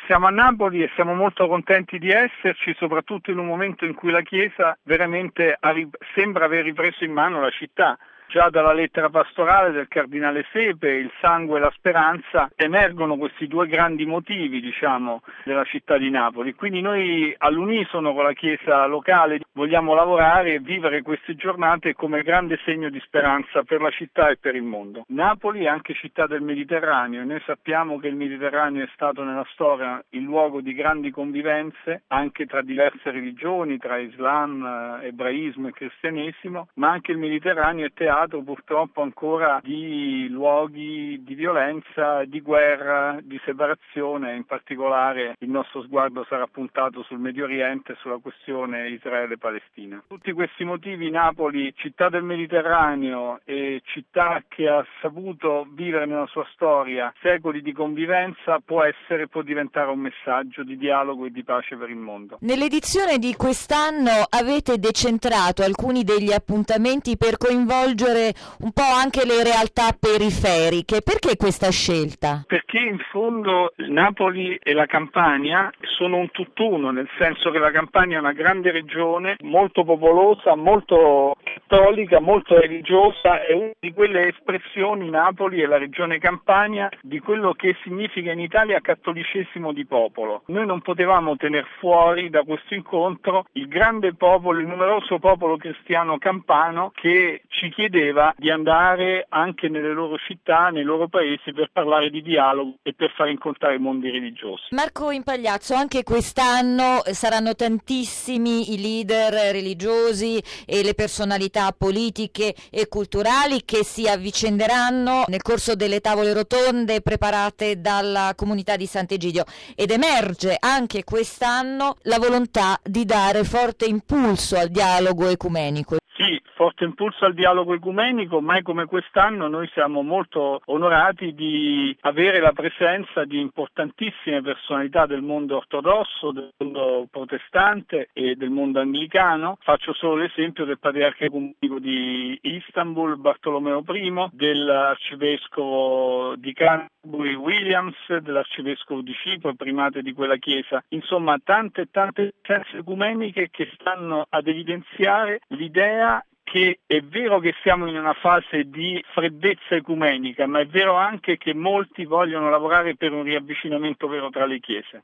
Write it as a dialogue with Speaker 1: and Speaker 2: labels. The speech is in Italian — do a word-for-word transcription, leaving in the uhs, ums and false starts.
Speaker 1: Siamo a Napoli e siamo molto contenti di esserci, soprattutto in un momento in cui la Chiesa veramente ha, sembra aver ripreso in mano la città. Già dalla lettera pastorale del cardinale Sepe, il sangue e la speranza, emergono questi due grandi motivi, diciamo, della città di Napoli. Quindi noi all'unisono con la Chiesa locale vogliamo lavorare e vivere queste giornate come grande segno di speranza per la città e per il mondo. Napoli è anche città del Mediterraneo e noi sappiamo che il Mediterraneo è stato nella storia il luogo di grandi convivenze anche tra diverse religioni, tra Islam, ebraismo e cristianesimo, ma anche il Mediterraneo è teatro purtroppo ancora di luoghi di violenza, di guerra, di separazione. In particolare il nostro sguardo sarà puntato sul Medio Oriente e sulla questione Israele-Palestina. Tutti questi motivi Napoli, città del Mediterraneo e città che ha saputo vivere nella sua storia secoli di convivenza, può essere, può diventare un messaggio di dialogo e di pace per il mondo.
Speaker 2: Nell'edizione di quest'anno avete decentrato alcuni degli appuntamenti per coinvolgere un po' anche le realtà periferiche. Perché questa scelta?
Speaker 1: Perché in fondo Napoli e la Campania sono un tutt'uno, nel senso che la Campania è una grande regione, molto popolosa, molto cattolica, molto religiosa, è una di quelle espressioni, Napoli e la regione Campania, di quello che significa in Italia cattolicesimo di popolo. Noi non potevamo tener fuori da questo incontro il grande popolo, il numeroso popolo cristiano campano che ci chiedeva di andare anche nelle loro città, nei loro paesi, per parlare di dialogo e per far incontrare i mondi religiosi.
Speaker 2: Marco Impagliazzo, anche quest'anno saranno tantissimi i leader religiosi e le personalità politiche e culturali che si avvicenderanno nel corso delle tavole rotonde preparate dalla comunità di Sant'Egidio, ed emerge anche quest'anno la volontà di dare forte impulso al dialogo ecumenico.
Speaker 1: Sì, forte impulso al dialogo ecumenico, mai come quest'anno noi siamo molto onorati di avere la presenza di importantissime personalità del mondo ortodosso, del mondo protestante e del mondo anglicano. Faccio solo l'esempio del patriarca ecumenico di Istanbul, Bartolomeo I, dell'arcivescovo di Canterbury Williams, dell'arcivescovo di Cipro, primate di quella chiesa. Insomma, tante e tante presenze ecumeniche che stanno ad evidenziare l'idea che è vero che siamo in una fase di freddezza ecumenica, ma è vero anche che molti vogliono lavorare per un riavvicinamento vero tra le chiese.